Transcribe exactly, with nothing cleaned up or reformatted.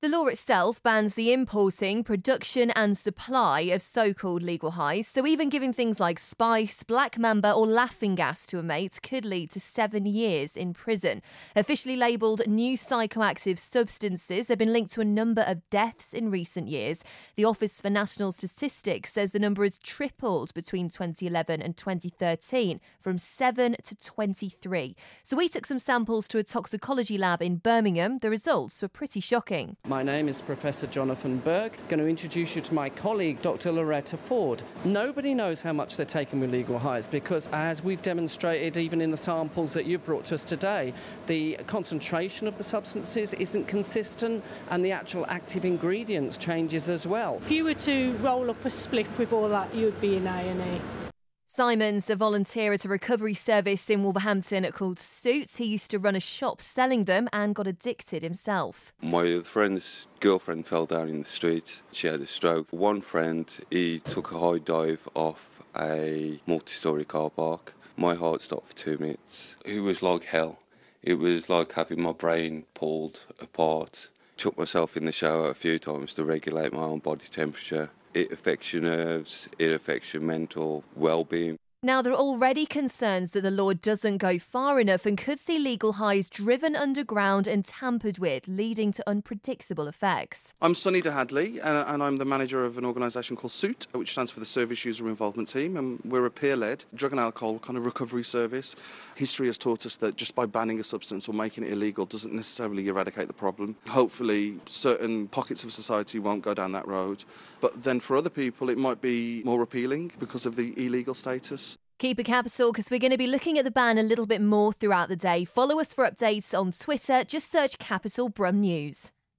The law itself bans the importing, production and supply of so-called legal highs, so even giving things like spice, black mamba or laughing gas to a mate could lead to seven years in prison. Officially labelled new psychoactive substances, they've been linked to a number of deaths in recent years. The Office for National Statistics says the number has tripled between twenty eleven and twenty thirteen, from seven to twenty-three. So we took some samples to a toxicology lab in Birmingham. The results were pretty shocking. My name is Professor Jonathan Berg. I'm going to introduce you to my colleague, Doctor Loretta Ford. Nobody knows how much they're taking with legal highs because, as we've demonstrated even in the samples that you've brought to us today, the concentration of the substances isn't consistent and the actual active ingredients changes as well. If you were to roll up a spliff with all that, you'd be in A and E. Simon's a volunteer at a recovery service in Wolverhampton called Suits. He used to run a shop selling them and got addicted himself. My friend's girlfriend fell down in the street. She had a stroke. One friend, he took a high dive off a multi-storey car park. My heart stopped for two minutes. It was like hell. It was like having my brain pulled apart. Took myself in the shower a few times to regulate my own body temperature. It affects your nerves, it affects your mental well-being. Now, there are already concerns that the law doesn't go far enough and could see legal highs driven underground and tampered with, leading to unpredictable effects. I'm Sonny de Hadley, and, and I'm the manager of an organisation called SUIT, which stands for the Service User Involvement Team, and we're a peer-led drug and alcohol kind of recovery service. History has taught us that just by banning a substance or making it illegal doesn't necessarily eradicate the problem. Hopefully, certain pockets of society won't go down that road, but then for other people it might be more appealing because of the illegal status. Keep it Capital, because we're going to be looking at the ban a little bit more throughout the day. Follow us for updates on Twitter. Just search Capital Brum News.